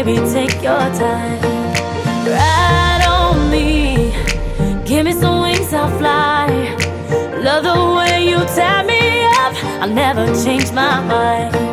baby, take your time. Ride on me, give me some wings, I'll fly. Love the way you tie me up, I'll never change my mind.